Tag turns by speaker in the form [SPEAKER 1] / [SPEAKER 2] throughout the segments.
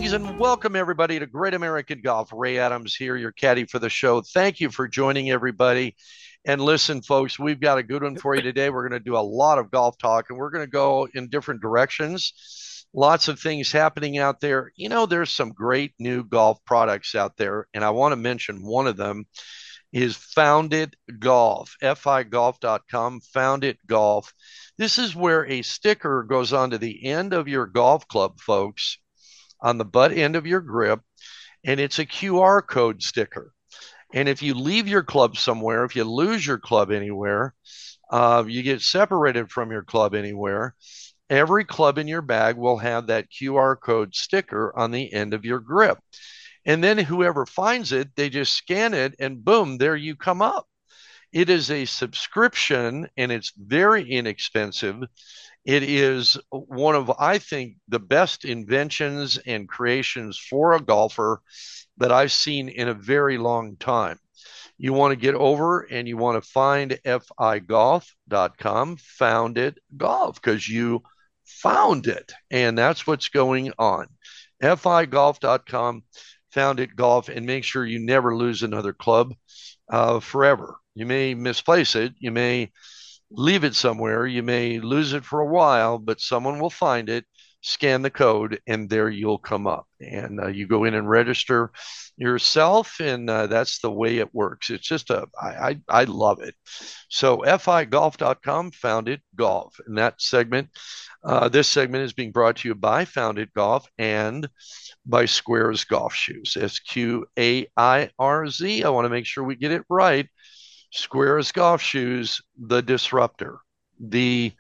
[SPEAKER 1] Greetings and welcome everybody to Great American Golf. Ray Adams here, your caddy for the show. Thank you for joining everybody. And listen, folks, we've got a good one for you today. We're going to do a lot of golf talk and we're going to go in different directions. Lots of things happening out there. You know, there's some great new golf products out there, and I want to mention one of them is Founded Golf, figolf.com, Founded Golf. This is where a sticker goes onto the end of your golf club, folks, on the butt end of your grip, and it's a QR code sticker. And if you leave your club somewhere, if you lose your club anywhere, you get separated from your club anywhere, every club in your bag will have that QR code sticker on the end of your grip. And then whoever finds it, they just scan it and boom, there you come up. It is a subscription and it's very inexpensive. It is one of, I think, the best inventions and creations for a golfer that I've seen in a very long time. You want to get over and you want to find figolf.com, Founded Golf, because you found it. And that's what's going on. figolf.com, Founded Golf, and make sure you never lose another club forever. You may misplace it. You may leave it somewhere. You may lose it for a while, but someone will find it, scan the code, and there you'll come up. And you go in and register yourself, and that's the way it works. It's just I love it. So figolf.com, Founded Golf. And that segment, this segment is being brought to you by Founded Golf and by Squares Golf Shoes, SQAIRZ. I want to make sure we get it right. Squares Golf Shoes, the disruptor, the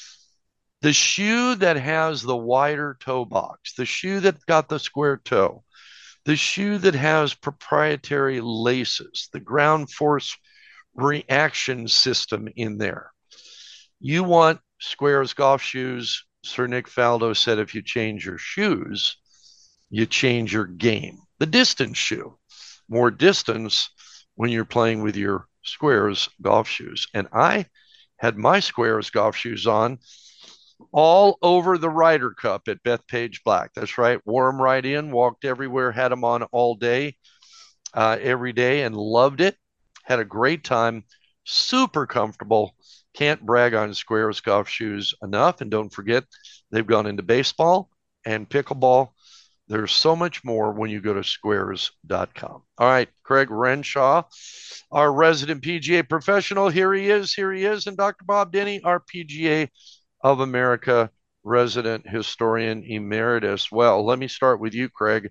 [SPEAKER 1] shoe that has the wider toe box, the shoe that got the square toe, the shoe that has proprietary laces, the ground force reaction system in there. You want Squares Golf Shoes. Sir Nick Faldo said if you change your shoes, you change your game. The distance shoe, more distance when you're playing with your Squares Golf Shoes. And I had my Squares Golf Shoes on all over the Ryder Cup at Bethpage Black. That's right. Wore them right in, walked everywhere, had them on all day, every day, and loved it. Had a great time. Super comfortable. Can't brag on Squares Golf Shoes enough. And don't forget, they've gone into baseball and pickleball. There's so much more when you go to squares.com. All right, Craig Renshaw, our resident PGA professional. Here he is. And Dr. Bob Denny, our PGA of America resident historian emeritus. Well, let me start with you, Craig.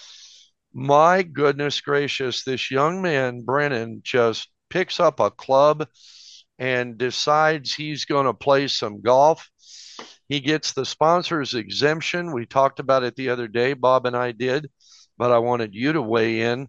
[SPEAKER 1] My goodness gracious, this young man, Brennan, just picks up a club and decides he's going to play some golf. He gets the sponsor's exemption. We talked about it the other day. Bob and I did, but I wanted you to weigh in.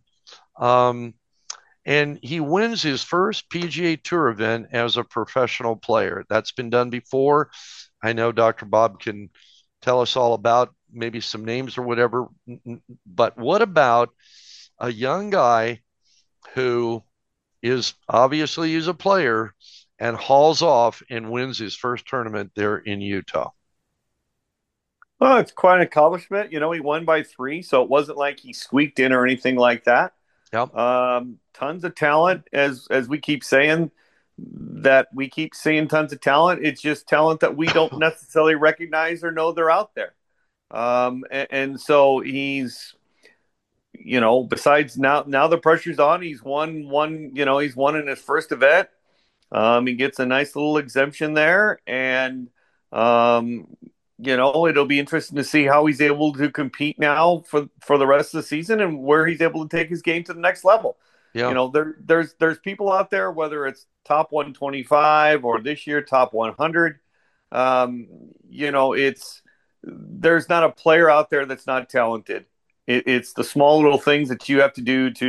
[SPEAKER 1] And he wins his first PGA Tour event as a professional player. That's been done before. I know Dr. Bob can tell us all about maybe some names or whatever. But what about a young guy who is obviously he's a player and hauls off and wins his first tournament there in Utah?
[SPEAKER 2] Well, it's quite an accomplishment. You know, he won by 3, so it wasn't like he squeaked in or anything like that.
[SPEAKER 1] Yep.
[SPEAKER 2] Tons of talent, as we keep saying, that we keep seeing tons of talent. It's just talent that we don't necessarily recognize or know they're out there. And so he's, you know, besides now the pressure's on. He's won in his first event. He gets a nice little exemption there, and you know, it'll be interesting to see how he's able to compete now for the rest of the season and where he's able to take his game to the next level.
[SPEAKER 1] Yeah.
[SPEAKER 2] You know, there's people out there, whether it's top 125 or this year top 100. You know, there's not a player out there that's not talented. It's the small little things that you have to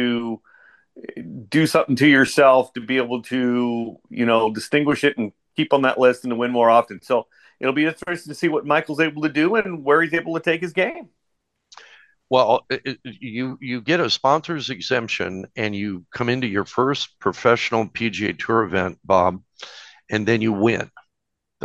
[SPEAKER 2] do something to yourself to be able to, you know, distinguish it and keep on that list and to win more often. So it'll be interesting to see what Michael's able to do and where he's able to take his game.
[SPEAKER 1] Well, you get a sponsor's exemption and you come into your first professional PGA Tour event, Bob, and then you win.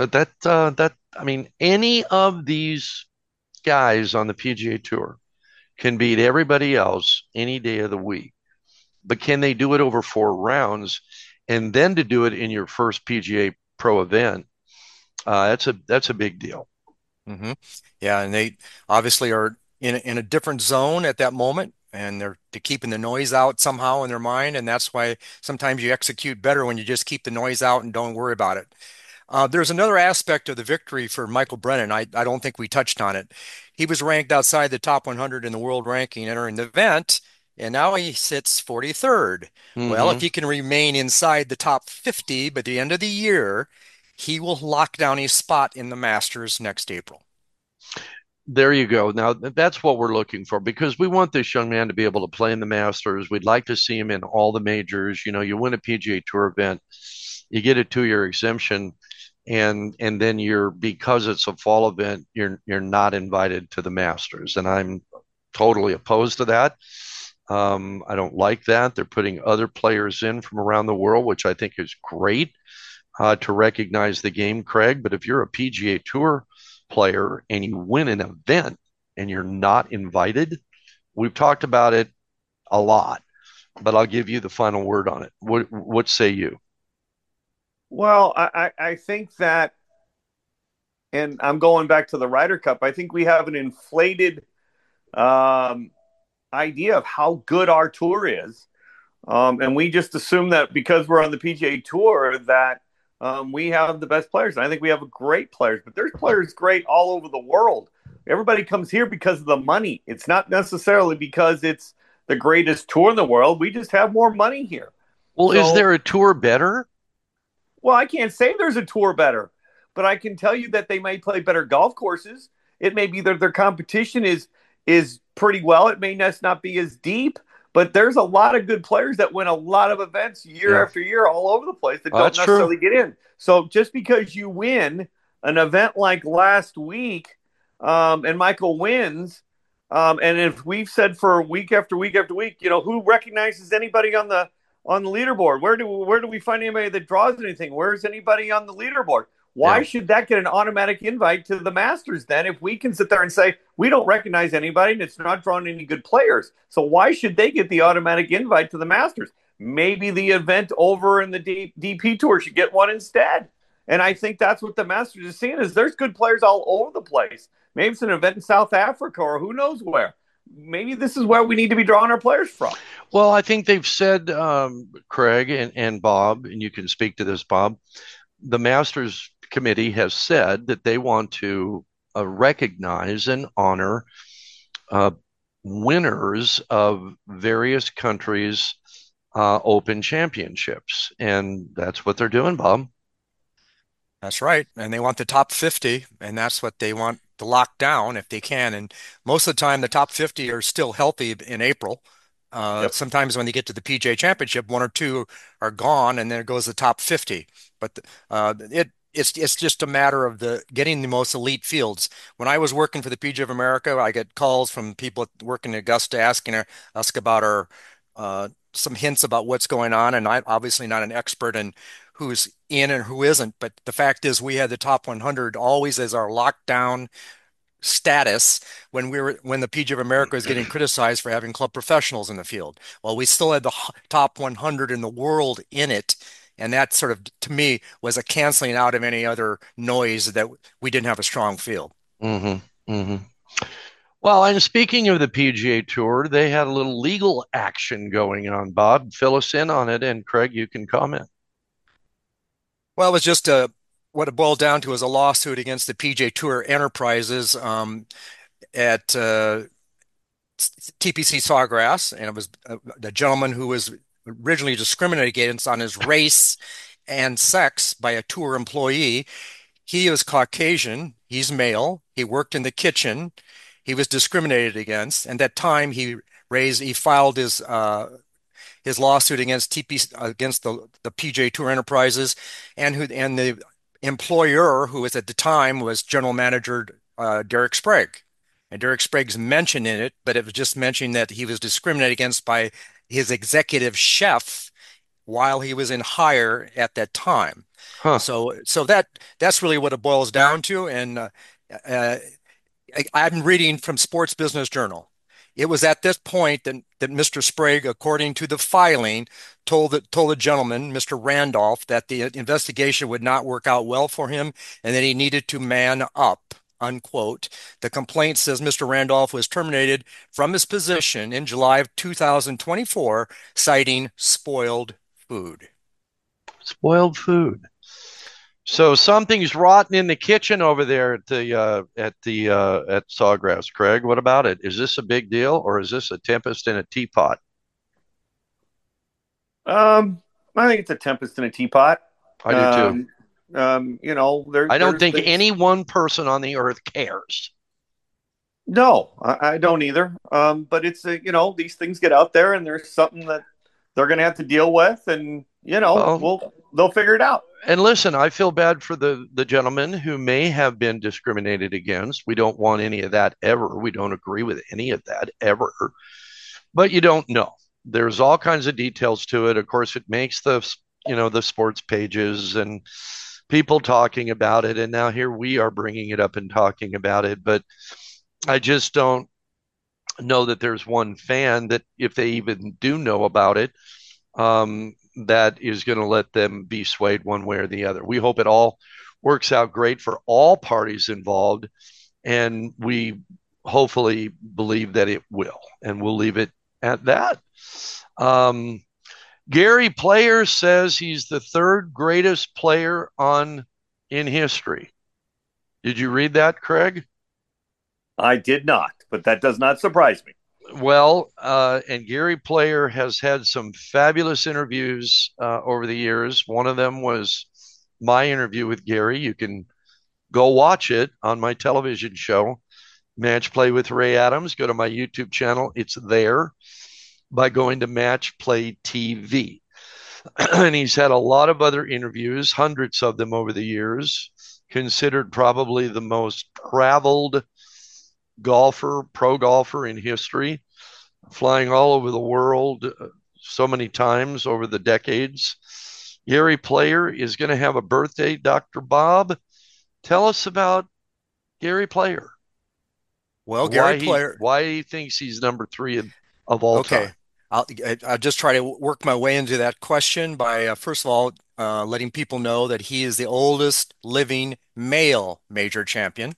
[SPEAKER 1] I mean, any of these guys on the PGA Tour can beat everybody else any day of the week. But can they do it over 4 rounds and then to do it in your first PGA Pro event? That's a big deal.
[SPEAKER 3] Hmm. Yeah, and they obviously are in a different zone at that moment, and they're keeping the noise out somehow in their mind, and that's why sometimes you execute better when you just keep the noise out and don't worry about it. There's another aspect of the victory for Michael Brennan. I don't think we touched on it. He was ranked outside the top 100 in the world ranking entering the event, and now he sits 43rd. Well, if
[SPEAKER 1] Mm-hmm.
[SPEAKER 3] he can remain inside the top 50 by the end of the year, he will lock down a spot in the Masters next April.
[SPEAKER 1] There you go. Now that's what we're looking for because we want this young man to be able to play in the Masters. We'd like to see him in all the majors. You know, you win a PGA Tour event, you get a 2 year exemption, and then you're because it's a fall event, you're not invited to the Masters, and I'm totally opposed to that. I don't like that. They're putting other players in from around the world, which I think is great to recognize the game, Craig. But if you're a PGA Tour player and you win an event and you're not invited, we've talked about it a lot, but I'll give you the final word on it. What say you?
[SPEAKER 2] Well, I think that, and I'm going back to the Ryder Cup. I think we have an inflated um, idea of how good our tour is, and we just assume that because we're on the PGA Tour that we have the best players. And I think we have great players, but there's players great all over the world. Everybody comes here because of the money. It's not necessarily because it's the greatest tour in the world. We just have more money here.
[SPEAKER 1] Well, is
[SPEAKER 2] So,
[SPEAKER 1] there a tour better?
[SPEAKER 2] well, I can't say there's a tour better, but I can tell you that they may play better golf courses. It may be that their competition is pretty well. It may not be as deep, but there's a lot of good players that win a lot of events year
[SPEAKER 1] Yeah,
[SPEAKER 2] after year all over the place that don't
[SPEAKER 1] that's true.
[SPEAKER 2] necessarily get in. So just because you win an event like last week, and Michael wins, and if we've said for week after week after week, who recognizes anybody on the leaderboard? Where do we find anybody that draws anything? Where's anybody on the leaderboard? Why
[SPEAKER 1] Yeah.
[SPEAKER 2] should that get an automatic invite to the Masters then if we can sit there and say we don't recognize anybody and it's not drawing any good players? So why should they get the automatic invite to the Masters? Maybe the event over in the DP Tour should get one instead. And I think that's what the Masters is seeing is there's good players all over the place. Maybe it's an event in South Africa or who knows where. Maybe this is where we need to be drawing our players from.
[SPEAKER 1] Well, I think they've said, Craig and Bob, and you can speak to this, Bob. The Masters Committee has said that they want to recognize and honor uh, winners of various countries' Open Championships, and that's what they're doing, Bob.
[SPEAKER 3] That's right. And they want the top 50, and that's what they want to lock down if they can. And most of the time, the top 50 are still healthy in April.
[SPEAKER 2] Yep.
[SPEAKER 3] Sometimes when they get to the PGA Championship, one or two are gone, and then it goes the top 50. But it's just a matter of the getting the most elite fields. When I was working for the PGA of America, I get calls from people working in Augusta asking us about our some hints about what's going on, and I'm obviously not an expert in who's in and who isn't. But the fact is, we had the top 100 always as our lockdown status when the PGA of America was getting criticized for having club professionals in the field. Well, we still had the top 100 in the world in it. And that sort of, to me, was a canceling out of any other noise that we didn't have a strong field.
[SPEAKER 1] Mm-hmm. Mm-hmm. Well, and speaking of the PGA Tour, they had a little legal action going on. Bob, fill us in on it, and Craig, you can comment.
[SPEAKER 3] Well, it was just what it boiled down to is a lawsuit against the PGA Tour Enterprises at TPC Sawgrass, and it was the gentleman who was originally discriminated against on his race and sex by a tour employee. He is Caucasian, he's male, he worked in the kitchen, he was discriminated against, and that time he filed his lawsuit against against the PGA Tour Enterprises, and the employer, who was at the time was General Manager Derek Sprague. And Derek Sprague's mentioned in it, but it was just mentioning that he was discriminated against by his executive chef while he was in hire at that time.
[SPEAKER 1] Huh.
[SPEAKER 3] So that's really what it boils down to. And uh, I'm reading from Sports Business Journal. It was at this point that Mr. Sprague, according to the filing, told the gentleman, Mr. Randolph, that the investigation would not work out well for him and that he needed to man up. Unquote. The complaint says Mr. Randolph was terminated from his position in July of 2024, citing spoiled food.
[SPEAKER 1] Spoiled food. So something's rotten in the kitchen over there at Sawgrass, Craig. What about it? Is this a big deal, or is this a tempest in a teapot?
[SPEAKER 2] I think it's a tempest in a teapot.
[SPEAKER 1] I do too.
[SPEAKER 2] I
[SPEAKER 1] don't think any one person on the earth cares.
[SPEAKER 2] No, I don't either. But it's these things get out there, and there's something that they're going to have to deal with, and they'll figure it out.
[SPEAKER 1] And listen, I feel bad for the gentleman who may have been discriminated against. We don't want any of that ever. We don't agree with any of that ever. But you don't know. There's all kinds of details to it. Of course, it makes the sports pages and people talking about it. And now here we are bringing it up and talking about it. But I just don't know that there's one fan that, if they even do know about it, that is going to let them be swayed one way or the other. We hope it all works out great for all parties involved. And we hopefully believe that it will. And we'll leave it at that. Gary Player says he's the third greatest player in history. Did you read that, Craig?
[SPEAKER 2] I did not, but that does not surprise me.
[SPEAKER 1] Well, and Gary Player has had some fabulous interviews over the years. One of them was my interview with Gary. You can go watch it on my television show, Match Play with Ray Adams. Go to my YouTube channel. It's there by going to Match Play TV. And he's had a lot of other interviews, hundreds of them over the years, considered probably the most traveled pro golfer in history, flying all over the world so many times over the decades. Gary Player is going to have a birthday. Dr. Bob, tell us about Gary Player.
[SPEAKER 3] Well, Gary Player,
[SPEAKER 1] why he thinks he's number 3 of all time.
[SPEAKER 3] I'll just try to work my way into that question by, first of all, letting people know that he is the oldest living male major champion.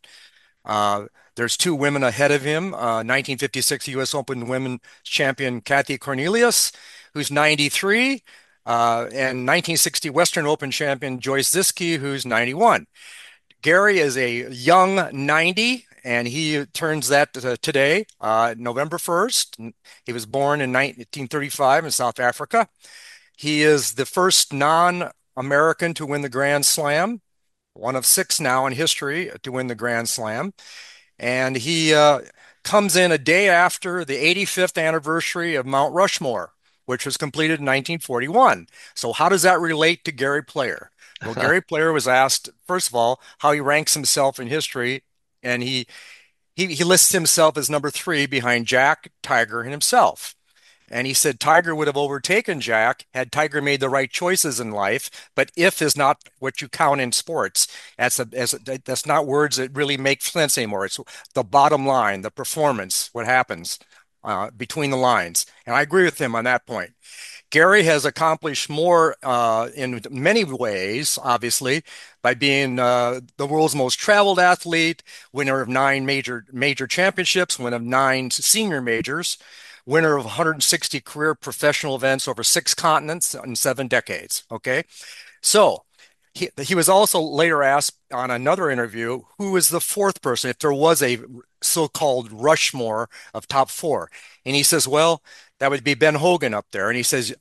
[SPEAKER 3] There's 2 women ahead of him. 1956 U.S. Open Women's Champion Kathy Cornelius, who's 93, and 1960 Western Open Champion Joyce Ziske, who's 91. Gary is a young 90, and he turns that today, November 1st. He was born in 1935 in South Africa. He is the first non-American to win the Grand Slam, one of 6 now in history to win the Grand Slam. And he comes in a day after the 85th anniversary of Mount Rushmore, which was completed in 1941. So how does that relate to Gary Player? Well, Gary Player was asked, first of all, how he ranks himself in history, and he lists himself as number 3 behind Jack, Tiger, and himself. And he said Tiger would have overtaken Jack had Tiger made the right choices in life, but if is not what you count in sports. That's not words that really make sense anymore. It's the bottom line, the performance, what happens between the lines. And I agree with him on that point. Gary has accomplished more in many ways, obviously, by being the world's most traveled athlete, winner of 9 major championships, winner of 9 senior majors, winner of 160 career professional events over 6 continents in 7 decades. Okay. So he was also later asked on another interview, who is the 4th person, if there was a so-called Rushmore of top 4. And he says, well, that would be Ben Hogan up there. And he says,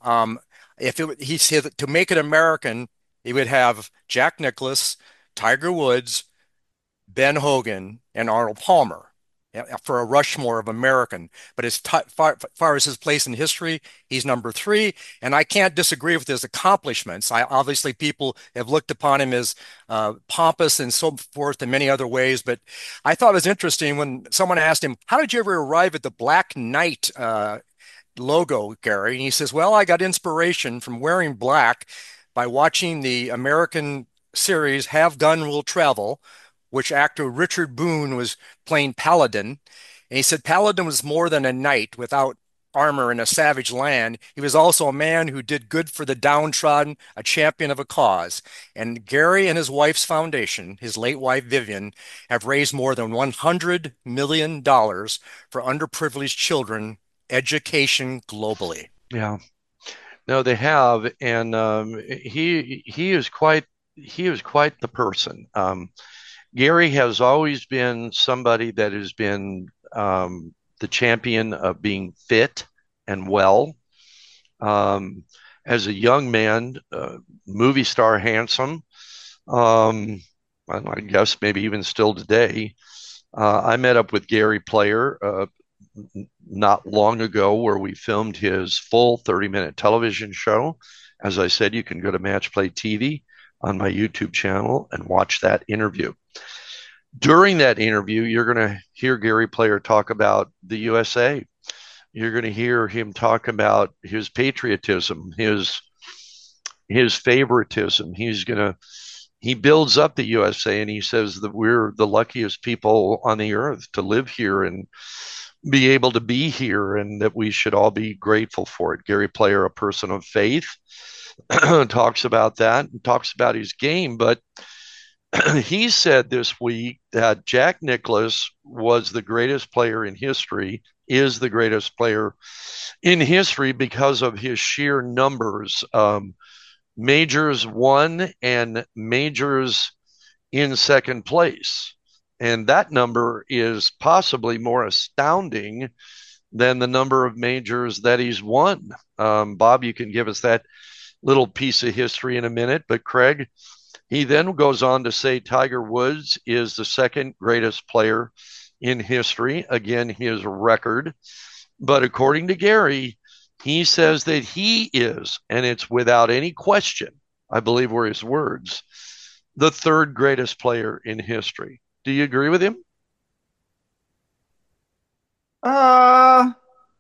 [SPEAKER 3] he said to make it American, he would have Jack Nicklaus, Tiger Woods, Ben Hogan, and Arnold Palmer for a Rushmore of American. But as far as his place in history, he's number 3. And I can't disagree with his accomplishments. Obviously, people have looked upon him as pompous and so forth in many other ways. But I thought it was interesting when someone asked him, how did you ever arrive at the Black Knight logo, Gary? And he says, well, I got inspiration from wearing black by watching the American series Have Gun Will Travel, which actor Richard Boone was playing Paladin. And he said Paladin was more than a knight without armor in a savage land. He was also a man who did good for the downtrodden, a champion of a cause. And Gary and his wife's foundation, his late wife Vivian, have raised more than $100 million for underprivileged children education globally.
[SPEAKER 1] Yeah. No, they have, and he is quite the person. Gary has always been somebody that has been the champion of being fit and well. Um, as a young man, movie star handsome. Um, I guess maybe even still today. I met up with Gary Player not long ago where we filmed his full 30-minute television show. As I said, you can go to Match Play TV on my YouTube channel and watch that interview. During that interview, you're going to hear Gary Player talk about the USA. You're going to hear him talk about his patriotism, his favoritism. He builds up the USA and he says that we're the luckiest people on the earth to live here and be able to be here and that we should all be grateful for it. Gary Player, a person of faith, talks about that and talks about his game. But he said this week that Jack Nicklaus was the greatest player in history, is the greatest player in history because of his sheer numbers. Majors won and majors in second place. And that number is possibly more astounding than the number of majors that he's won. Bob, you can give us that little piece of history in a minute. But Craig, he then goes on to say Tiger Woods is the second greatest player in history. Again, his record. But according to Gary, he says that he is, and it's without any question, I believe were his words, the third greatest player in history. Do you agree with him?
[SPEAKER 2] Uh,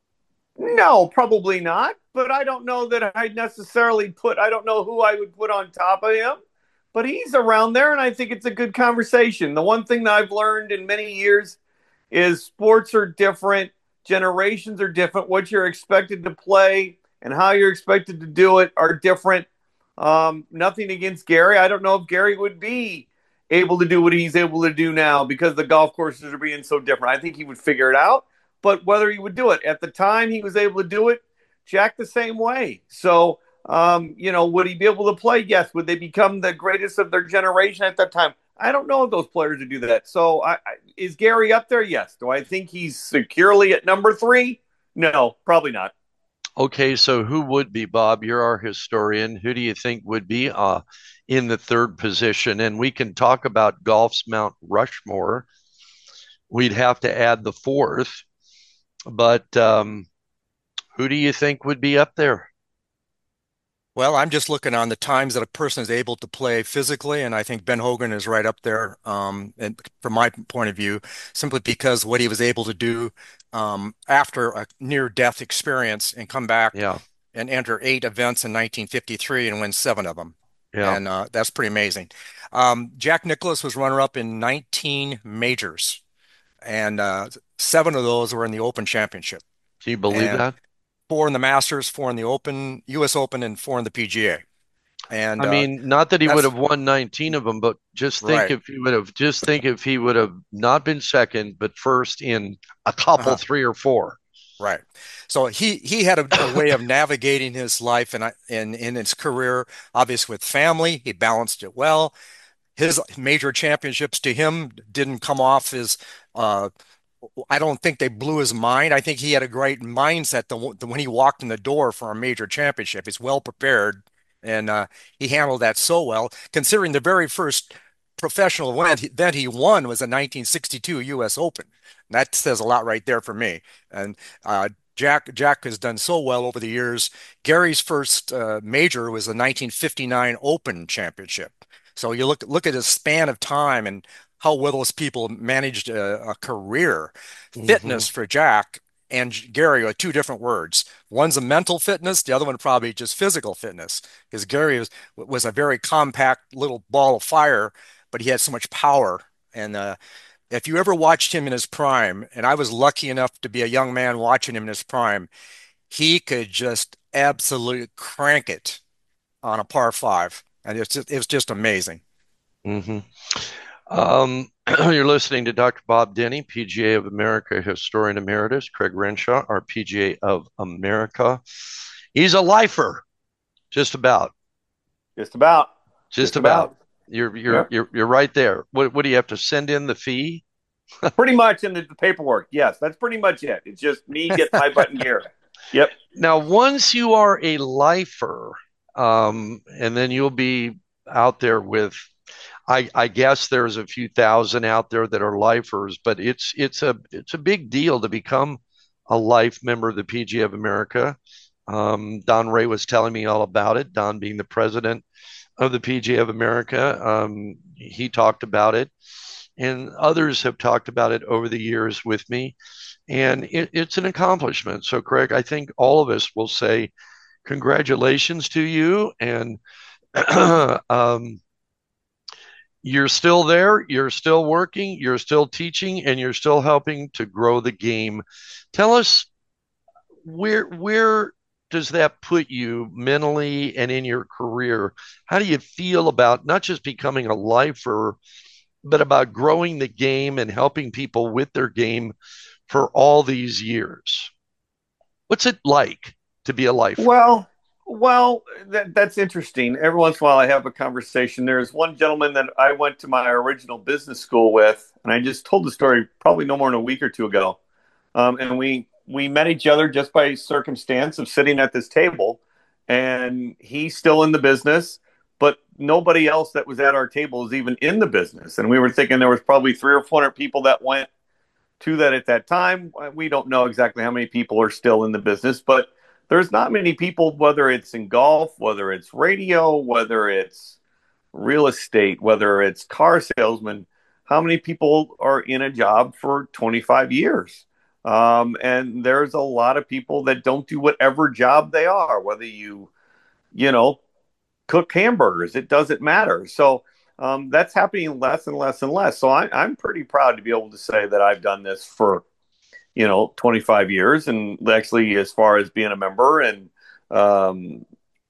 [SPEAKER 2] no, probably not. But I don't know that I'd necessarily I don't know who I would put on top of him. But he's around there, and I think it's a good conversation. The one thing that I've learned in many years is sports are different, generations are different. What you're expected to play and how you're expected to do it are different. Nothing against Gary. I don't know if Gary would be able to do what he's able to do now because the golf courses are being so different. I think he would figure it out, but whether he would do it at the time he was able to do it, Jack the same way. So, would he be able to play? Yes. Would they become the greatest of their generation at that time? I don't know if those players would do that. So, is Gary up there? Yes. Do I think he's securely at number 3? No, probably not.
[SPEAKER 1] Okay, so who would be, Bob? You're our historian. Who do you think would be in the third position? And we can talk about golf's Mount Rushmore. We'd have to add the fourth, but who do you think would be up there?
[SPEAKER 3] Well, I'm just looking on the times that a person is able to play physically, and I think Ben Hogan is right up there. And from my point of view, simply because what he was able to do after a near-death experience and come back
[SPEAKER 1] Yeah,
[SPEAKER 3] and enter 8 events in 1953 and win 7 of them.
[SPEAKER 1] yeah.
[SPEAKER 3] And that's pretty amazing. Jack Nicklaus was runner-up in 19 majors, and 7 of those were in the Open Championship.
[SPEAKER 1] Do you believe
[SPEAKER 3] And
[SPEAKER 1] that?
[SPEAKER 3] 4 in the Masters, 4 in the Open, U.S. Open, and 4 in the PGA. And
[SPEAKER 1] I mean, not that he would
[SPEAKER 3] that's
[SPEAKER 1] have won 19 of them, but
[SPEAKER 3] right.
[SPEAKER 1] just think if he would have not been second, but first in a couple,
[SPEAKER 3] Uh-huh.
[SPEAKER 1] 3 or 4.
[SPEAKER 3] Right. So he had a way of navigating his life and in his career, obviously with family, he balanced it well. His major championships to him didn't come off as uh, I don't think they blew his mind. I think he had a great mindset when he walked in the door for a major championship. He's well prepared, and he handled that so well, considering the very first professional event he won was the 1962 U.S. Open. That says a lot right there for me. And Jack has done so well over the years. Gary's first major was the 1959 Open Championship. So you look at his span of time and how well those people managed a career.
[SPEAKER 1] Hmm.
[SPEAKER 3] Fitness for Jack and Gary are 2 different words. One's a mental fitness, the other one probably just physical fitness. Because Gary was a very compact little ball of fire, but he had so much power. And if you ever watched him in his prime, and I was lucky enough to be a young man watching him in his prime, he could just absolutely crank it on a par five, and it was just amazing.
[SPEAKER 1] Hmm. You're listening to Dr. Bob Denny, PGA of America historian emeritus, Craig Renshaw, our PGA of America. He's a lifer, just about,
[SPEAKER 2] Just about.
[SPEAKER 1] just
[SPEAKER 2] Just
[SPEAKER 1] about.
[SPEAKER 2] about.
[SPEAKER 1] You're you're
[SPEAKER 2] Yep.
[SPEAKER 1] you're you're right there. What do you have to send in the fee?
[SPEAKER 2] Pretty much in the paperwork. Yes, that's pretty much it. It's just me getting my butt in gear. Yep.
[SPEAKER 1] Now, once you are a lifer, and then you'll be out there with, I guess there's a few thousand out there that are lifers, but it's a big deal to become a life member of the PGA of America. Don Ray was telling me all about it. Don being the president of the PGA of America, he talked about it, and others have talked about it over the years with me, and it's an accomplishment. So, Craig, I think all of us will say congratulations to you, and um, you're still there, you're still working, you're still teaching, and you're still helping to grow the game. Tell us, where does that put you mentally and in your career? How do you feel about not just becoming a lifer, but about growing the game and helping people with their game for all these years? What's it like to be a lifer?
[SPEAKER 2] Well, that's interesting. Every once in a while, I have a conversation. There's one gentleman that I went to my original business school with, and I just told the story probably no more than a week or two ago. And we met each other just by circumstance of sitting at this table, and he's still in the business, but nobody else that was at our table is even in the business. And we were thinking there was probably 300 or 400 people that went to that at that time. We don't know exactly how many people are still in the business, but there's not many people, whether it's in golf, whether it's radio, whether it's real estate, whether it's car salesman, how many people are in a job for 25 years? And there's a lot of people that don't do whatever job they are, whether you know, cook hamburgers, it doesn't matter. So that's happening less and less and less. So I'm pretty proud to be able to say that I've done this for 25 years, and actually as far as being a member, and um,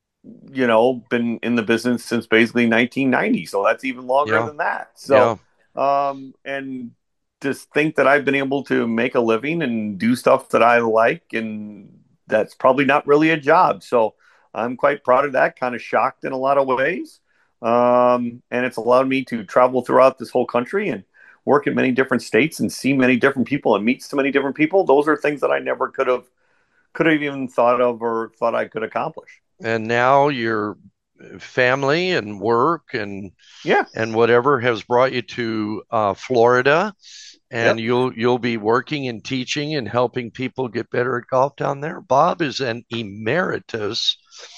[SPEAKER 2] been in the business since basically 1990. So that's even longer
[SPEAKER 1] Yeah,
[SPEAKER 2] than that.
[SPEAKER 1] yeah,
[SPEAKER 2] So, and just think that I've been able to make a living and do stuff that I like, and that's probably not really a job. So I'm quite proud of that, kind of shocked in a lot of ways. And it's allowed me to travel throughout this whole country and work in many different states and see many different people and meet so many different people. Those are things that I never could have even thought of or thought I could accomplish.
[SPEAKER 1] and now your family and work
[SPEAKER 2] Yeah.
[SPEAKER 1] and whatever has brought you to Florida, and
[SPEAKER 2] Yep.
[SPEAKER 1] you'll be working and teaching and helping people get better at golf down there. Bob is an emeritus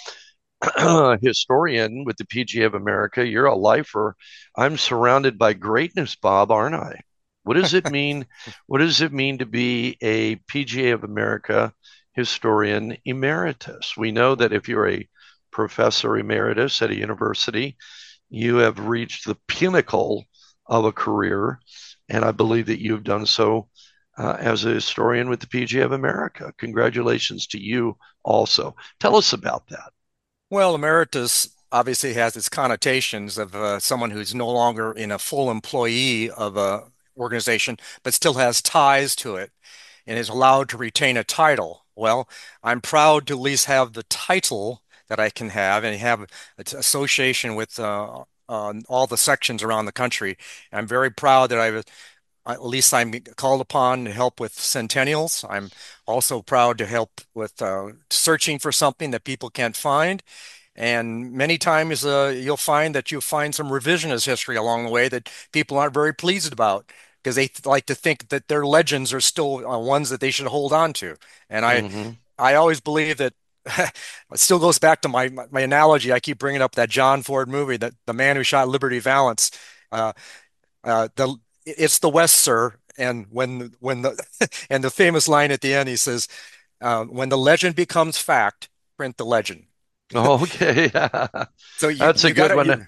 [SPEAKER 1] historian with the PGA of America. You're a lifer. I'm surrounded by greatness, Bob, aren't I? What does it mean? What does it mean to be a PGA of America historian emeritus? We know that if you're a professor emeritus at a university, you have reached the pinnacle of a career, and I believe that you've done so as a historian with the PGA of America. Congratulations to you also. Tell us about that.
[SPEAKER 3] Well, emeritus obviously has its connotations of someone who's no longer in a full employee of a organization, but still has ties to it and is allowed to retain a title. Well, I'm proud to at least have the title that I can have and have association with all the sections around the country. I'm very proud that at least I'm called upon to help with centennials. I'm also proud to help with searching for something that people can't find. And many times you'll find that you'll find some revisionist history along the way that people aren't very pleased about because they like to think that their legends are still ones that they should hold on to. And
[SPEAKER 1] Mm-hmm.
[SPEAKER 3] I always believe that it still goes back to my analogy. I keep bringing up that John Ford movie, that the man who shot Liberty Valance. Uh, the It's the West, sir. And when the and the famous line at the end, he says, "When the legend becomes fact, print the legend."
[SPEAKER 1] Okay.
[SPEAKER 3] So
[SPEAKER 1] That's a
[SPEAKER 3] you got
[SPEAKER 1] good
[SPEAKER 3] to
[SPEAKER 1] one.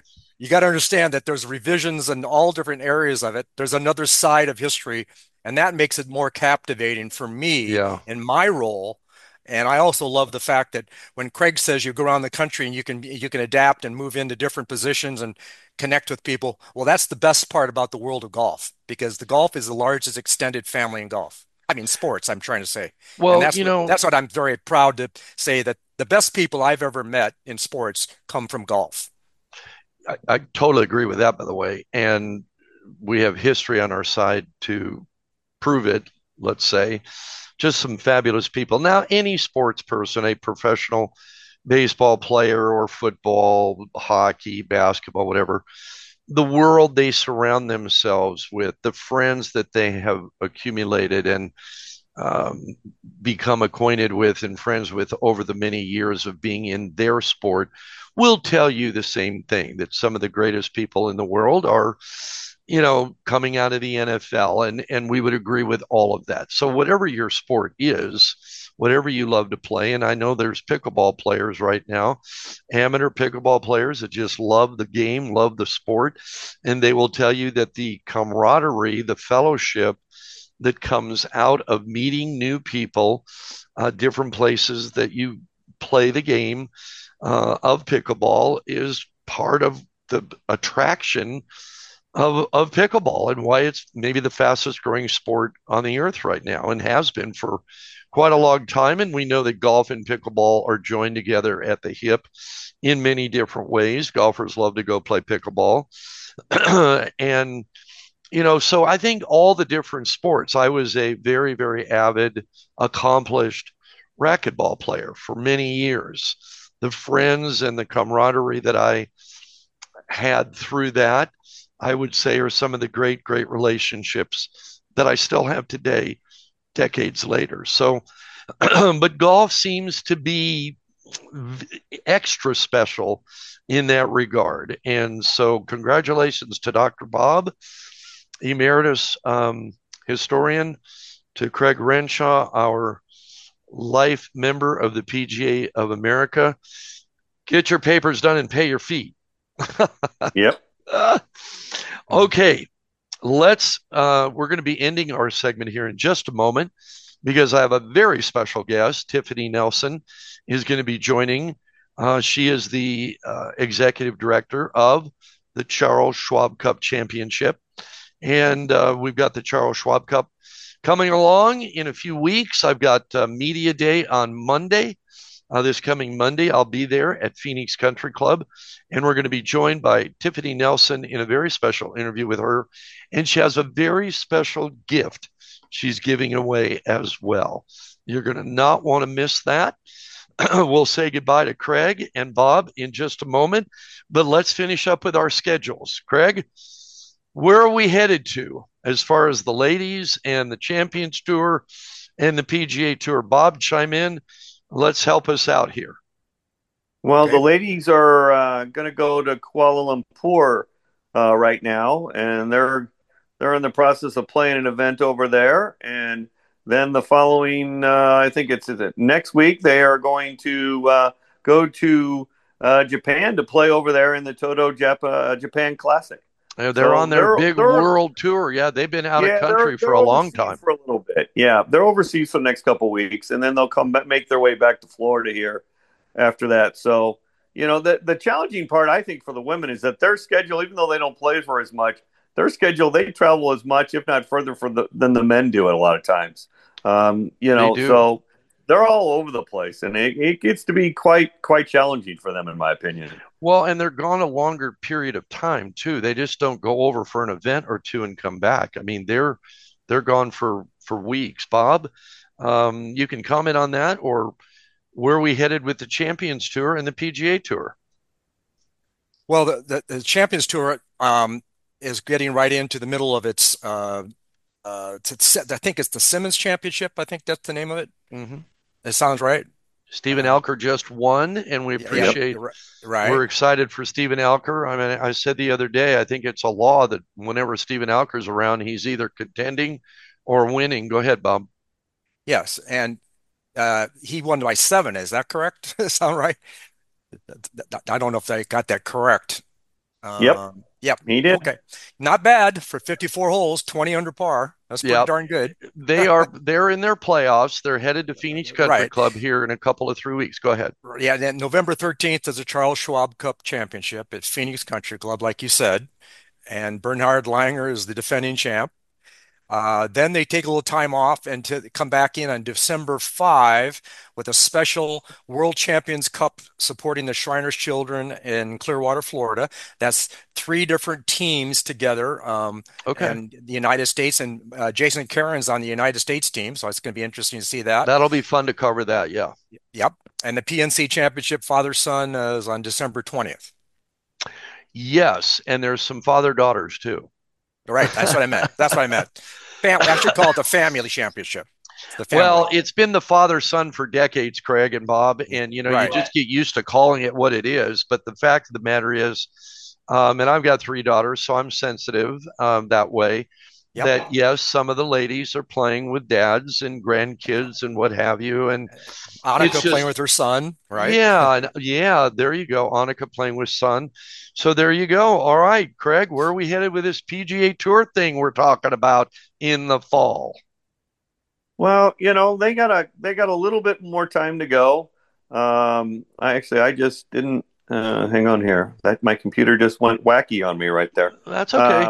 [SPEAKER 3] you got to understand that there's revisions in all different areas of it. There's another side of history, and that makes it more captivating for me
[SPEAKER 1] Yeah.
[SPEAKER 3] in my role. And I also love the fact that when Craig says you go around the country and you can adapt and move into different positions and connect with people. Well, that's the best part about the world of golf because the golf is the largest extended family in golf. I mean, sports, I'm trying to say. And
[SPEAKER 1] Well,
[SPEAKER 3] that's what I'm very proud to say that the best people I've ever met in sports come from golf.
[SPEAKER 1] I totally agree with that, by the way. And we have history on our side to prove it, let's say. Just some fabulous people. Now, any sports person, a professional baseball player or football, hockey, basketball, whatever, the world they surround themselves with, the friends that they have accumulated and um, become acquainted with and friends with over the many years of being in their sport will tell you the same thing that some of the greatest people in the world are coming out of the NFL, and we would agree with all of that. So whatever your sport is, whatever you love to play, and I know there's pickleball players right now, amateur pickleball players that just love the game, love the sport, and they will tell you that the camaraderie, the fellowship that comes out of meeting new people, different places that you play the game of pickleball is part of the attraction of pickleball and why it's maybe the fastest growing sport on the earth right now and has been for quite a long time. And we know that golf and pickleball are joined together at the hip in many different ways. Golfers love to go play pickleball. And, so I think all the different sports, I was a very, very avid, accomplished racquetball player for many years. The friends and the camaraderie that I had through that, I would say, are some of the great, great relationships that I still have today, decades later. So, but golf seems to be extra special in that regard. And so, congratulations to Dr. Bob, emeritus historian, to Craig Renshaw, our life member of the PGA of America. Get your papers done and pay your fee.
[SPEAKER 2] Yep.
[SPEAKER 1] Okay, we're going to be ending our segment here in just a moment because I have a very special guest. Tiffany Nelson is going to be joining. She is the executive director of the Charles Schwab Cup Championship. And we've got the Charles Schwab Cup coming along in a few weeks. I've got Media Day on Monday. This coming Monday, I'll be there at Phoenix Country Club, and we're going to be joined by Tiffany Nelson in a very special interview with her. And she has a very special gift she's giving away as well. You're going to not want to miss that. We'll say goodbye to Craig and Bob in just a moment, but let's finish up with our schedules. Craig, where are we headed to as far as the ladies and the Champions Tour and the PGA Tour? Bob, chime in. Let's help us out here.
[SPEAKER 2] Well,
[SPEAKER 3] Okay.
[SPEAKER 2] the ladies are going to go to Kuala Lumpur right now, and they're in the process of playing an event over there. And then the following, I think it's next week, they are going to go to Japan to play over there in the Toto Japan Classic.
[SPEAKER 1] They're
[SPEAKER 2] So
[SPEAKER 1] on their big world tour. Yeah, they've been out of country for
[SPEAKER 2] they're
[SPEAKER 1] a long
[SPEAKER 2] overseas
[SPEAKER 1] time.
[SPEAKER 2] for a little bit. Yeah, they're overseas for the next couple of weeks, and then they'll come back, make their way back to Florida here after that. So, the challenging part I think for the women is that their schedule, even though they don't play for as much, their schedule they travel as much, if not further, than the men do at a lot of times.
[SPEAKER 1] They do.
[SPEAKER 2] So they're all over the place, and it gets to be quite challenging for them, in my opinion.
[SPEAKER 1] Well, and they're gone a longer period of time too. They just don't go over for an event or two and come back. I mean, they're gone for weeks. Bob, you can comment on that, or where are we headed with the Champions Tour and the PGA Tour?
[SPEAKER 3] Well, the Champions Tour is getting right into the middle of its. I think it's the Simmons Championship. I think that's the name of it.
[SPEAKER 1] Mm-hmm.
[SPEAKER 3] It sounds right.
[SPEAKER 1] Stephen Alker just won, and we
[SPEAKER 3] Yeah,
[SPEAKER 1] appreciate.
[SPEAKER 3] right.
[SPEAKER 1] We're excited for Stephen Alker. I mean, I said the other day, I think it's a law that whenever Stephen Alker's around, he's either contending or winning. Go ahead, Bob.
[SPEAKER 3] Yes, and he won by 7. Is that correct? Sound right? I don't know if I got that correct.
[SPEAKER 2] Yep,
[SPEAKER 3] Yep.
[SPEAKER 2] he did.
[SPEAKER 3] Okay. Not bad for 54 holes, 20 under par. That's pretty
[SPEAKER 1] Yeah,
[SPEAKER 3] darn good.
[SPEAKER 1] they're in their playoffs. They're headed to Phoenix Country
[SPEAKER 3] Right.
[SPEAKER 1] Club here in a couple of 3 weeks. Go ahead.
[SPEAKER 3] Yeah. Then November 13th is the Charles Schwab Cup Championship at Phoenix Country Club, like you said. And Bernhard Langer is the defending champ. Then they take a little time off and to come back in on December 5 with a special World Champions Cup supporting the Shriners Children in Clearwater, Florida. That's three different teams together,
[SPEAKER 1] Okay.
[SPEAKER 3] and the United States, and Jason Caron's on the United States team, so it's going to be interesting to see that.
[SPEAKER 1] That'll be fun to cover that. Yeah.
[SPEAKER 3] Yep. And the PNC Championship father-son is on December 20th.
[SPEAKER 1] Yes, and there's some father-daughters too.
[SPEAKER 3] Right. That's what I meant. That's what I meant. I should call it the family championship. The family.
[SPEAKER 1] Well, it's been the father-son for decades, Craig and Bob, and you
[SPEAKER 3] Right.
[SPEAKER 1] just get used to calling it what it is. But the fact of the matter is, and I've got three daughters, so I'm sensitive that way.
[SPEAKER 3] Yep.
[SPEAKER 1] That yes, some of the ladies are playing with dads and grandkids and what have you, and
[SPEAKER 3] Annika playing with her son, right?
[SPEAKER 1] Yeah, yeah. There you go, Annika playing with son. So there you go. All right, Craig, where are we headed with this PGA Tour thing we're talking about in the fall?
[SPEAKER 2] Well, they got a little bit more time to go. I just didn't hang on here. That my computer just went wacky on me right there.
[SPEAKER 1] That's okay.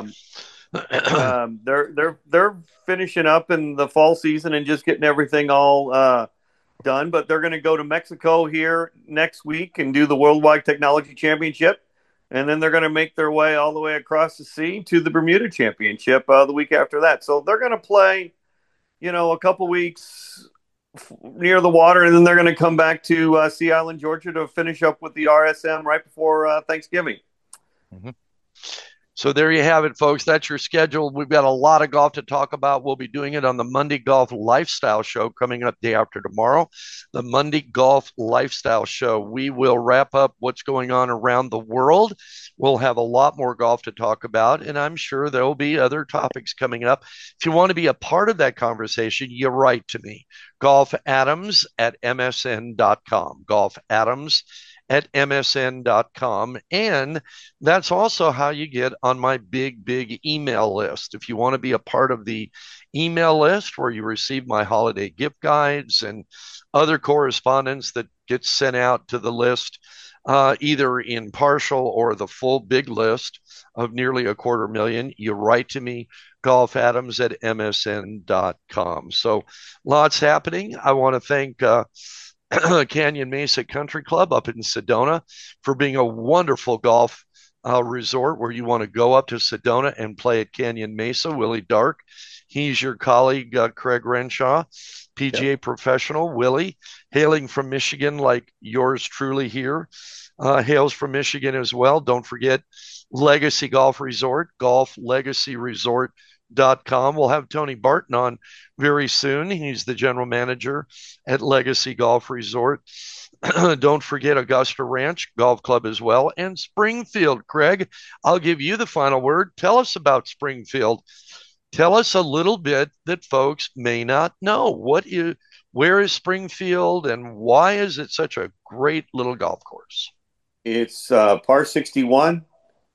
[SPEAKER 2] They're finishing up in the fall season and just getting everything all done, but they're going to go to Mexico here next week and do the Worldwide Technology Championship, and then they're going to make their way all the way across the sea to the Bermuda Championship the week after that. So they're going to play, a couple weeks near the water, and then they're going to come back to Sea Island, Georgia, to finish up with the RSM right before Thanksgiving.
[SPEAKER 3] Mm-hmm.
[SPEAKER 1] So there you have it, folks. That's your schedule. We've got a lot of golf to talk about. We'll be doing it on the Monday Golf Lifestyle Show coming up day after tomorrow. The Monday Golf Lifestyle Show. We will wrap up what's going on around the world. We'll have a lot more golf to talk about, and I'm sure there will be other topics coming up. If you want to be a part of that conversation, you write to me, golfadams@msn.com. golfadams@msn.com. And that's also how you get on my big email list. If you want to be a part of the email list where you receive my holiday gift guides and other correspondence that gets sent out to the list, either in partial or the full big list of nearly 250,000, you write to me, golfadams@msn.com. So lots happening. I want to thank Canyon Mesa Country Club up in Sedona for being a wonderful golf resort where you want to go up to Sedona and play at Canyon Mesa. Willie Dark, he's your colleague, Craig Renshaw, PGA professional. Willie, hailing from Michigan like yours truly here, hails from Michigan as well. Don't forget Legacy Golf Resort, golflegacyresort.com. We'll have Tony Barton on very soon. He's the general manager at Legacy Golf Resort. Don't forget Augusta Ranch Golf Club as well, and Springfield. Craig, I'll give you the final word. Tell us about Springfield. Tell us a little bit that folks may not know. Where is Springfield, and why is it such a great little golf course?
[SPEAKER 2] It's par 61.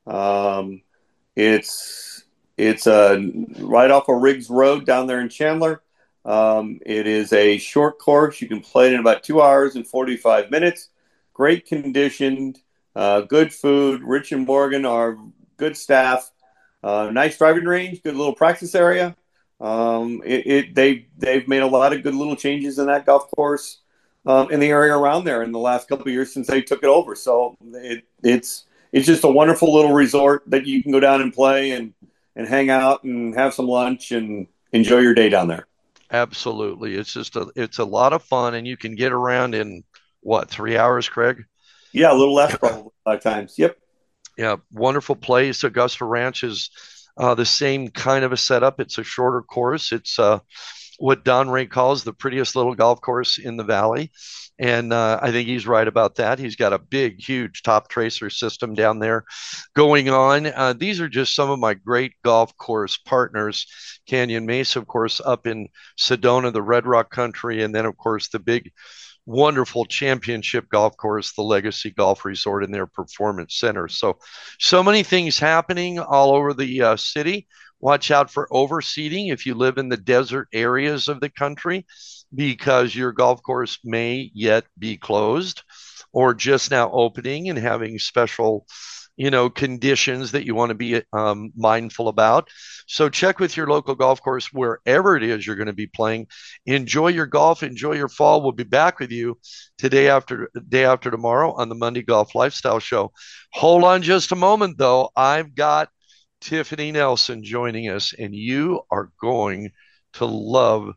[SPEAKER 2] It's right off of Riggs Road down there in Chandler. It is a short course. You can play it in about 2 hours and 45 minutes. Great conditioned, good food. Rich and Morgan are good staff. Nice driving range, good little practice area. They've made a lot of good little changes in that golf course in the area around there in the last couple of years since they took it over. So it's just a wonderful little resort that you can go down and play and hang out and have some lunch and enjoy your day down there.
[SPEAKER 1] Absolutely. It's a lot of fun, and you can get around in what, 3 hours, Craig?
[SPEAKER 2] Yeah, a little less probably 5 times. Yep.
[SPEAKER 1] Yeah, wonderful place. Augusta Ranch is the same kind of a setup. It's a shorter course. It's what Don Ray calls the prettiest little golf course in the valley. And I think he's right about that. He's got a big, huge top tracer system down there going on. These are just some of my great golf course partners. Canyon Mesa, of course, up in Sedona, the Red Rock country. And then, of course, the big wonderful championship golf course, the Legacy Golf Resort and their performance center. So many things happening all over the city. Watch out for overseeding if you live in the desert areas of the country, because your golf course may yet be closed or just now opening and having special conditions that you want to be mindful about. So check with your local golf course wherever it is you're going to be playing. Enjoy your golf, enjoy your fall. We'll be back with you day after tomorrow on the Monday Golf Lifestyle Show. Hold on just a moment, though. I've got Tiffany Nelson joining us, and you are going to love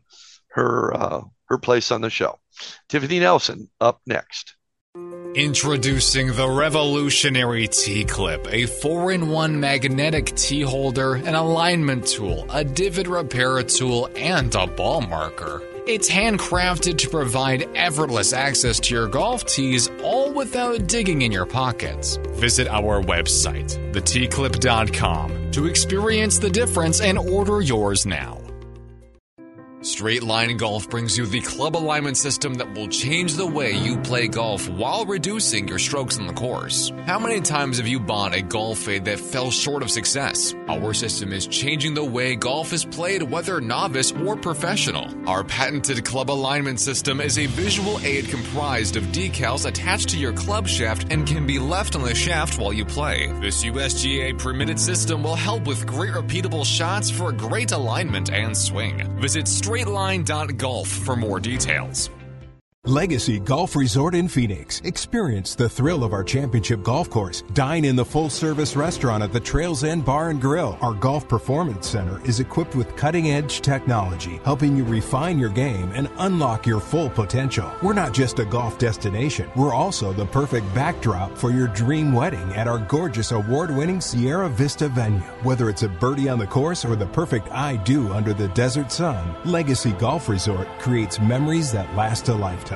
[SPEAKER 1] her place on the show. Tiffany Nelson up next.
[SPEAKER 4] Introducing the revolutionary T-Clip, a 4-in-1 magnetic T-holder, an alignment tool, a divot repair tool, and a ball marker. It's handcrafted to provide effortless access to your golf tees, all without digging in your pockets. Visit our website, thetclip.com, to experience the difference and order yours now. Straight Line Golf brings you the club alignment system that will change the way you play golf while reducing your strokes on the course. How many times have you bought a golf fade that fell short of success? Our system is changing the way golf is played, whether novice or professional. Our patented club alignment system is a visual aid comprised of decals attached to your club shaft and can be left on the shaft while you play. This USGA permitted system will help with great repeatable shots for great alignment and swing. Visit straightline.golf for more details.
[SPEAKER 5] Legacy Golf Resort in Phoenix. Experience the thrill of our championship golf course. Dine in the full-service restaurant at the Trails End Bar and Grill. Our Golf Performance Center is equipped with cutting-edge technology, helping you refine your game and unlock your full potential. We're not just a golf destination. We're also the perfect backdrop for your dream wedding at our gorgeous award-winning Sierra Vista venue. Whether it's a birdie on the course or the perfect I do under the desert sun, Legacy Golf Resort creates memories that last a lifetime.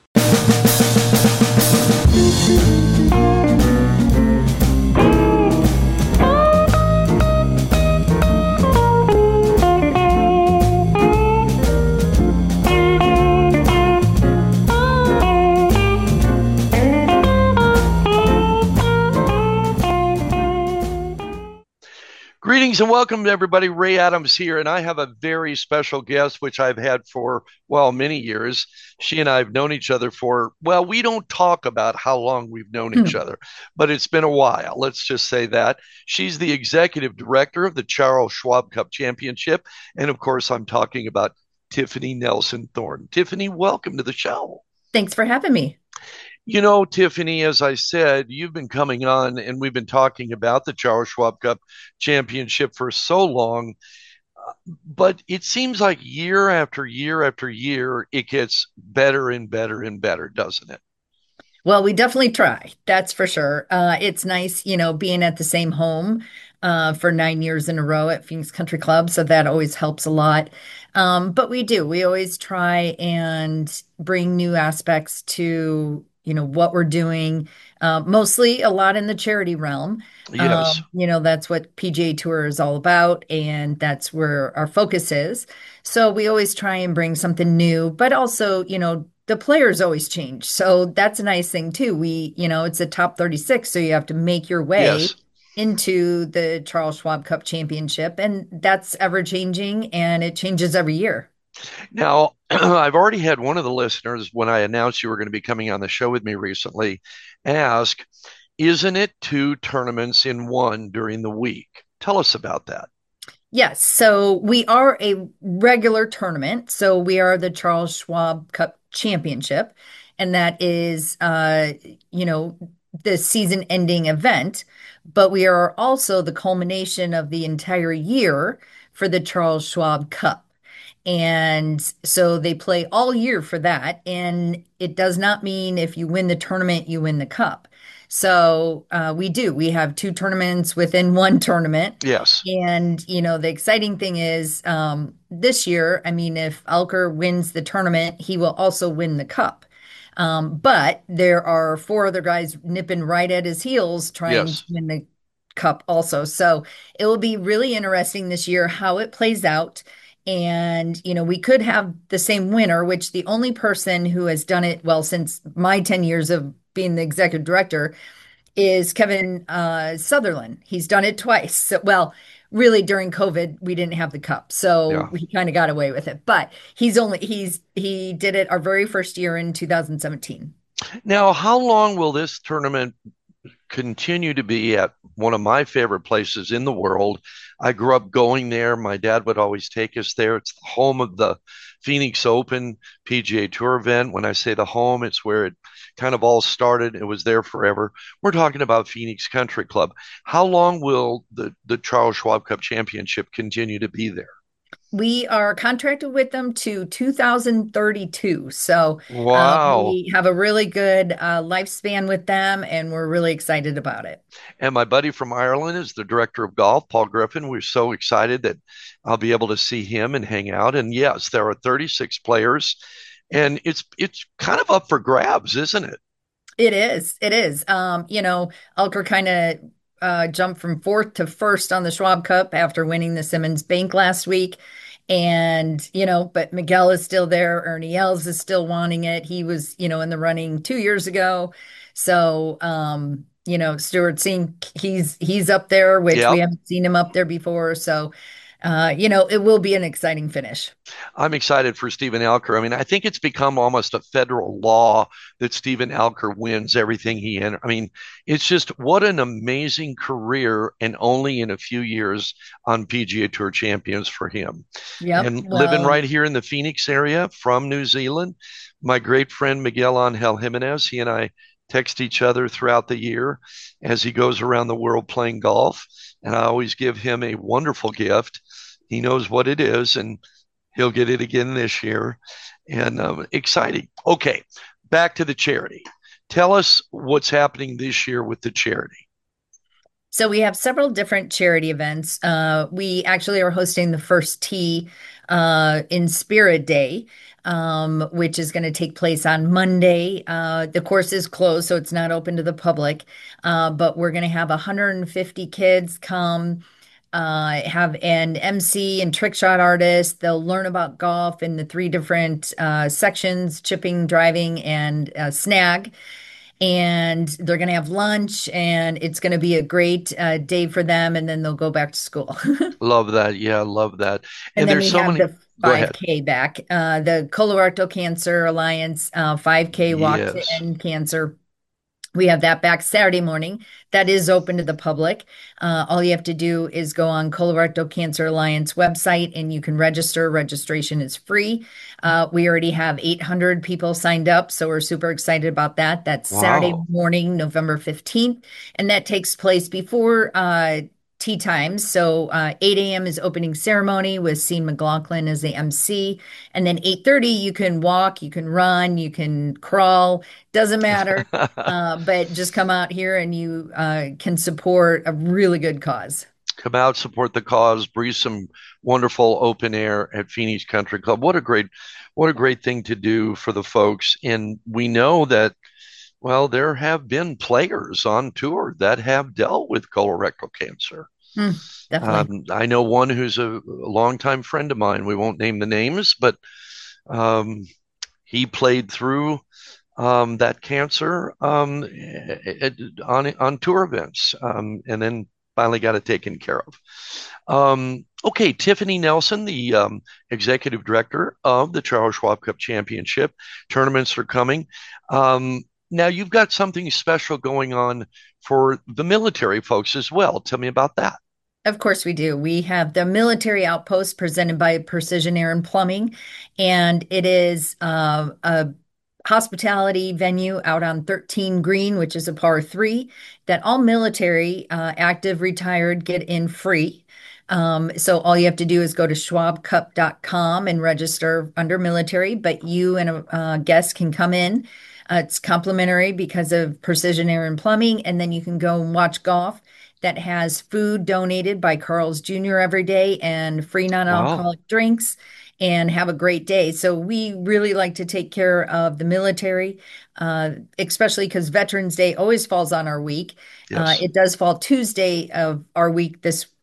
[SPEAKER 1] Greetings and welcome to everybody. Ray Adams here, and I have a very special guest, which I've had for, many years. She and I have known each other for, we don't talk about how long we've known each other, but it's been a while. Let's just say that. She's the executive director of the Charles Schwab Cup Championship. And of course, I'm talking about Tiffany Nelson Thorne. Tiffany, welcome to the show.
[SPEAKER 6] Thanks for having me.
[SPEAKER 1] You know, Tiffany, as I said, you've been coming on and we've been talking about the Charles Schwab Cup Championship for so long, but it seems like year after year after year, it gets better and better and better, doesn't it?
[SPEAKER 6] Well, we definitely try. That's for sure. It's nice, being at the same home for 9 years in a row at Phoenix Country Club. So that always helps a lot. But we always try and bring new aspects to what we're doing, mostly a lot in the charity realm.
[SPEAKER 1] Yes.
[SPEAKER 6] That's what PGA Tour is all about, and that's where our focus is. So we always try and bring something new, but also, the players always change. So that's a nice thing too. It's a top 36, so you have to make your way
[SPEAKER 1] Yes.
[SPEAKER 6] into the Charles Schwab Cup Championship, and that's ever changing, and it changes every year.
[SPEAKER 1] Now, I've already had one of the listeners, when I announced you were going to be coming on the show with me recently, ask, isn't it two tournaments in one during the week? Tell us about that.
[SPEAKER 6] Yes, so we are a regular tournament. So we are the Charles Schwab Cup Championship, and that is, the season-ending event. But we are also the culmination of the entire year for the Charles Schwab Cup. And so they play all year for that. And it does not mean if you win the tournament, you win the cup. So we do. We have two tournaments within one tournament.
[SPEAKER 1] Yes.
[SPEAKER 6] And, the exciting thing is this year, if Alker wins the tournament, he will also win the cup. But there are four other guys nipping right at his heels trying
[SPEAKER 1] Yes.
[SPEAKER 6] to win the cup also. So it will be really interesting this year how it plays out. And, we could have the same winner, which the only person who has done it, well, since my 10 years of being the executive director, is Kevin Sutherland. He's done it twice. So, well, really during COVID, we didn't have the cup, so
[SPEAKER 1] Yeah.
[SPEAKER 6] he kind of got away with it. But he did it our very first year in 2017.
[SPEAKER 1] Now, how long will this tournament continue to be at one of my favorite places in the world? I grew up going there. My dad would always take us there. It's the home of the Phoenix Open PGA Tour event. When I say the home, it's where it kind of all started. It was there forever. We're talking about Phoenix Country Club. How long will the Charles Schwab Cup Championship continue to be there?
[SPEAKER 6] We are contracted with them to 2032. So
[SPEAKER 1] Wow.
[SPEAKER 6] we have a really good lifespan with them, and we're really excited about it.
[SPEAKER 1] And my buddy from Ireland is the director of golf, Paul Griffin. We're so excited that I'll be able to see him and hang out. And yes, there are 36 players, and it's kind of up for grabs, isn't it?
[SPEAKER 6] It is. It is. Elker kind of jumped from fourth to first on the Schwab Cup after winning the Simmons Bank last week. And, but Miguel is still there. Ernie Els is still wanting it. He was, in the running 2 years ago. So, Stuart Sink, he's up there, which we
[SPEAKER 1] Yep.
[SPEAKER 6] haven't seen him up there before. So, it will be an exciting finish.
[SPEAKER 1] I'm excited for Stephen Alker. I mean, I think it's become almost a federal law that Stephen Alker wins everything he enters. I mean, it's just what an amazing career, and only in a few years on PGA Tour champions for him.
[SPEAKER 6] Yep.
[SPEAKER 1] And living
[SPEAKER 6] Well,
[SPEAKER 1] right here in the Phoenix area from New Zealand, my great friend Miguel Angel Jimenez, he and I text each other throughout the year as he goes around the world playing golf. And I always give him a wonderful gift. He knows what it is, and he'll get it again this year. And exciting. Okay, back to the charity. Tell us what's happening this year with the charity.
[SPEAKER 6] so we have several different charity events. We actually are hosting the first tee in Spirit Day, which is going to take place on Monday. The course is closed, so it's not open to the public, but we're going to have 150 kids come, have an MC and trick shot artist. They'll learn about golf in the three different sections: chipping, driving, and snag. And they're going to have lunch, and it's going to be a great day for them. And then they'll go back to school.
[SPEAKER 1] Love that. Yeah, love that.
[SPEAKER 6] And
[SPEAKER 1] And
[SPEAKER 6] then
[SPEAKER 1] there's
[SPEAKER 6] we
[SPEAKER 1] so
[SPEAKER 6] have
[SPEAKER 1] many.
[SPEAKER 6] the
[SPEAKER 1] Go ahead.
[SPEAKER 6] 5K back, the Colorectal Cancer Alliance 5K Walk to
[SPEAKER 1] Yes.
[SPEAKER 6] End Cancer. We have that back Saturday morning. That is open to the public. All you have to do is go on Colorectal Cancer Alliance website and you can register. Registration is free. We already have 800 people signed up, so we're super excited about that. That's Saturday
[SPEAKER 1] Wow.
[SPEAKER 6] morning, November 15th, and that takes place before tea times. So 8 a.m. is opening ceremony with Sean McLaughlin as the MC, and then 8:30 you can walk, you can run, you can crawl, doesn't matter. But just come out here and you can support a really good cause.
[SPEAKER 1] Come out, support the cause, breathe some wonderful open air at Phoenix Country Club. What a great thing to do for the folks. And we know that, well, there have been players on tour that have dealt with colorectal cancer.
[SPEAKER 6] Hmm, definitely.
[SPEAKER 1] I know one who's a longtime friend of mine. We won't name the names, but um, he played through that cancer on tour events, and then finally got it taken care of. Okay, Tiffany Nelson, the executive director of the Charles Schwab Cup Championship. Tournaments are coming. Now you've got something special going on for the military folks as well. Tell me about that.
[SPEAKER 6] Of course we do. We have the military outpost presented by Precision Air and Plumbing, and it is a hospitality venue out on 13 Green, which is a par three, that all military, active, retired get in free. So all you have to do is go to schwabcup.com and register under military, but you and a guest can come in. It's complimentary because of Precision Air and Plumbing, and then you can go and watch golf that has food donated by Carl's Jr. every day and free
[SPEAKER 1] Wow.
[SPEAKER 6] non-alcoholic drinks and have a great day. So we really like to take care of the military, especially because Veterans Day always falls on our week.
[SPEAKER 1] Yes.
[SPEAKER 6] It does fall Tuesday of our week this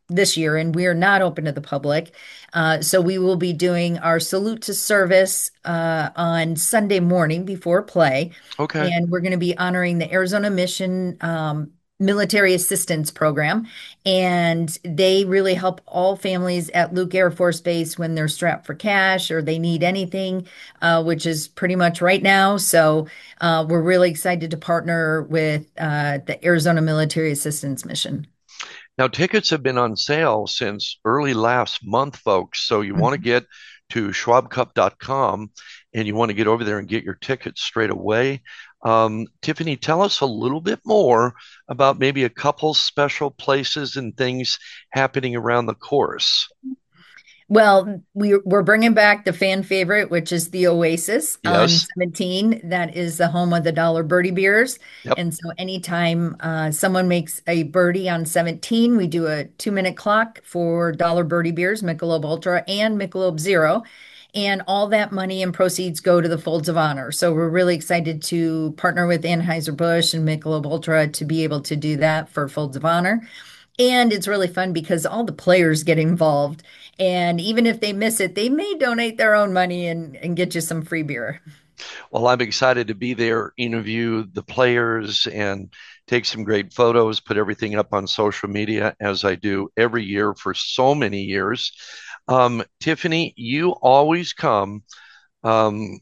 [SPEAKER 6] this year, and we are not open to the public. So we will be doing our salute to service on Sunday morning before play.
[SPEAKER 1] Okay.
[SPEAKER 6] And we're going to be honoring the Arizona Mission Military Assistance Program. And they really help all families at Luke Air Force Base when they're strapped for cash or they need anything, which is pretty much right now. So we're really excited to partner with the Arizona Military Assistance Mission.
[SPEAKER 1] Now, tickets have been on sale since early last month, folks. So you want to get to schwabcup.com and you want to get over there and get your tickets straight away. Tiffany, tell us a little bit more about maybe a couple special places and things happening around the course.
[SPEAKER 6] Well, we're bringing back the fan favorite, which is the Oasis on
[SPEAKER 1] Yes.
[SPEAKER 6] 17. That is the home of the Dollar Birdie beers.
[SPEAKER 1] Yep.
[SPEAKER 6] And so anytime someone makes a birdie on 17, we do a 2-minute clock for Dollar Birdie beers, Michelob Ultra and Michelob Zero. And all that money and proceeds go to the Folds of Honor. So we're really excited to partner with Anheuser-Busch and Michelob Ultra to be able to do that for Folds of Honor. And it's really fun because all the players get involved. And even if they miss it, they may donate their own money and get you some free beer.
[SPEAKER 1] Well, I'm excited to be there, interview the players, and take some great photos, put everything up on social media as I do every year for so many years. Tiffany, you always come um,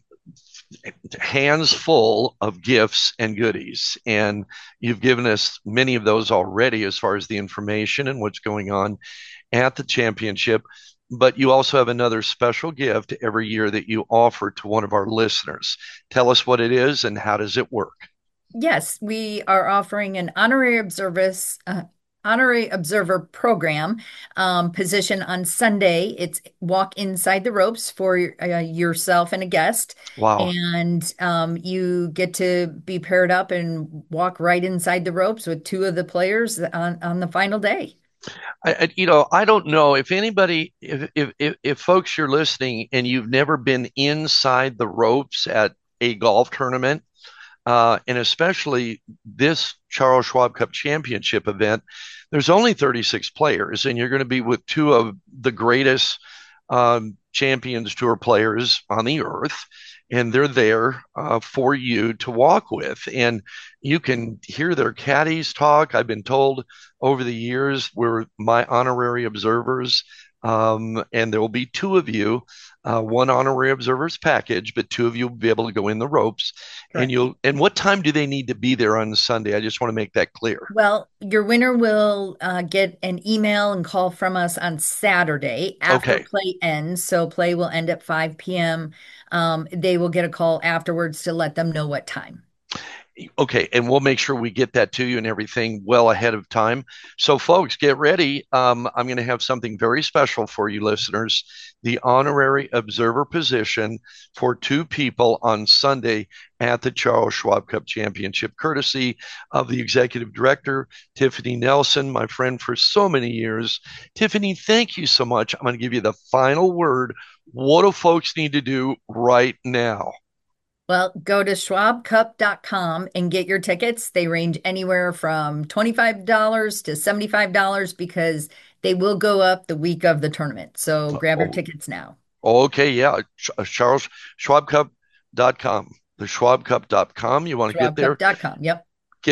[SPEAKER 1] hands full of gifts and goodies. And you've given us many of those already as far as the information and what's going on at the championship. But you also have another special gift every year that you offer to one of our listeners. Tell us what it is and how does it work?
[SPEAKER 6] Yes, we are offering an honorary observer program position on Sunday. It's walk inside the ropes for yourself and a guest,
[SPEAKER 1] Wow.
[SPEAKER 6] and you get to be paired up and walk right inside the ropes with two of the players on the final day.
[SPEAKER 1] I don't know if anybody, if folks you're listening and you've never been inside the ropes at a golf tournament, and especially this Charles Schwab Cup Championship event, there's only 36 players, and you're going to be with two of the greatest Champions Tour players on the earth, and they're there for you to walk with. And you can hear their caddies talk. I've been told over the years we're my honorary observers, and there will be two of you, one honorary observers package, but two of you will be able to go in the ropes. And
[SPEAKER 6] Correct.
[SPEAKER 1] and what time do they need to be there on Sunday? I just want to make that clear.
[SPEAKER 6] Well, your winner will get an email and call from us on Saturday after
[SPEAKER 1] Okay.
[SPEAKER 6] play ends. So play will end at 5 p.m. They will get a call afterwards to let them know what time.
[SPEAKER 1] Okay, and we'll make sure we get that to you and everything well ahead of time. So, folks, get ready. I'm going to have something very special for you listeners, the honorary observer position for two people on Sunday at the Charles Schwab Cup Championship, courtesy of the executive director, Tiffany Nelson, my friend for so many years. Tiffany, thank you so much. I'm going to give you the final word. What do folks need to do right now?
[SPEAKER 6] Well, go to schwabcup.com and get your tickets. They range anywhere from $25 to $75 because they will go up the week of the tournament. So grab your
[SPEAKER 1] Oh,
[SPEAKER 6] tickets now.
[SPEAKER 1] okay, yeah. Charles Schwabcup.com. The Schwabcup.com. You want to
[SPEAKER 6] Schwabcup.com. Yep.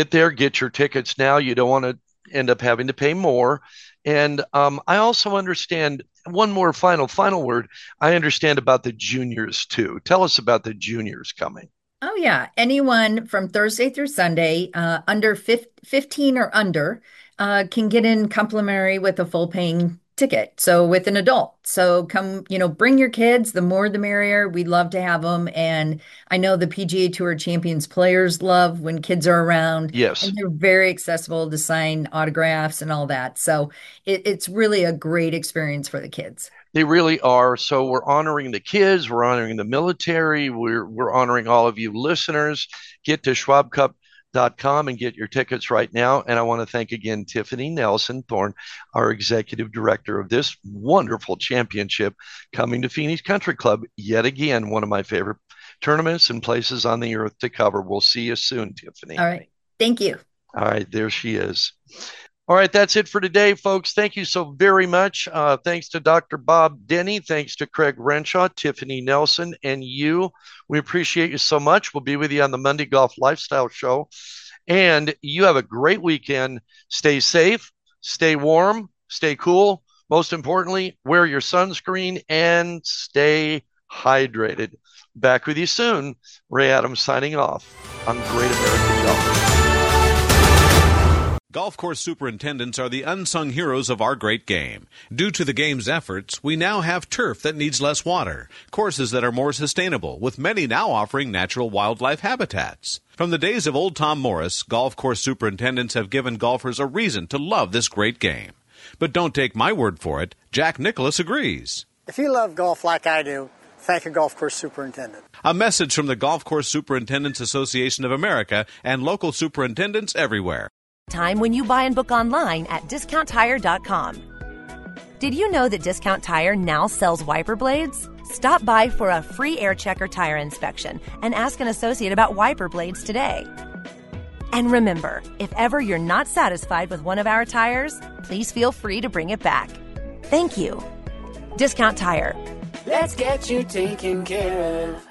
[SPEAKER 1] get your tickets now. You don't want to end up having to pay more. And I also understand one more final word. I understand about the juniors too. Tell us about the juniors coming.
[SPEAKER 6] Oh, yeah. Anyone from Thursday through Sunday, under 15 or under, can get in complimentary with a full paying ticket. So with an adult. So come, bring your kids. The more the merrier. We'd love to have them. And I know the PGA Tour Champions players love when kids are around,
[SPEAKER 1] Yes,
[SPEAKER 6] and they're very accessible to sign autographs and all that. So it's really a great experience for the kids.
[SPEAKER 1] they really are. So we're honoring the kids, we're honoring the military, we're honoring all of you listeners. Get to schwabcup.com and get your tickets right now. And I want to thank again Tiffany Nelson Thorne, our executive director of this wonderful championship coming to Phoenix Country Club. Yet again, one of my favorite tournaments and places on the earth to cover. We'll see you soon,
[SPEAKER 6] All
[SPEAKER 1] Tiffany.
[SPEAKER 6] right. Thank you.
[SPEAKER 1] All right, there she is. All right, that's it for today, folks. Thank you so very much. Thanks to Dr. Bob Denny. Thanks to Craig Renshaw, Tiffany Nelson, and you. We appreciate you so much. We'll be with you on the Monday Golf Lifestyle Show. And you have a great weekend. Stay safe, stay warm, stay cool. Most importantly, wear your sunscreen and stay hydrated. Back with you soon. Ray Adams signing off on Great American Golf.
[SPEAKER 7] Golf course superintendents are the unsung heroes of our great game. Due to the game's efforts, we now have turf that needs less water, courses that are more sustainable, with many now offering natural wildlife habitats. From the days of old Tom Morris, golf course superintendents have given golfers a reason to love this great game. But don't take my word for it. Jack Nicklaus agrees.
[SPEAKER 8] If you love golf like I do, thank a golf course superintendent.
[SPEAKER 7] A message from the Golf Course Superintendents Association of America and local superintendents everywhere.
[SPEAKER 9] Time when you buy and book online at DiscountTire.com. Did you know that Discount Tire now sells wiper blades? Stop by for a free air checker tire inspection and ask an associate about wiper blades today. And remember, if ever you're not satisfied with one of our tires, please feel free to bring it back. Thank you. Discount Tire.
[SPEAKER 10] Let's get you taken care of.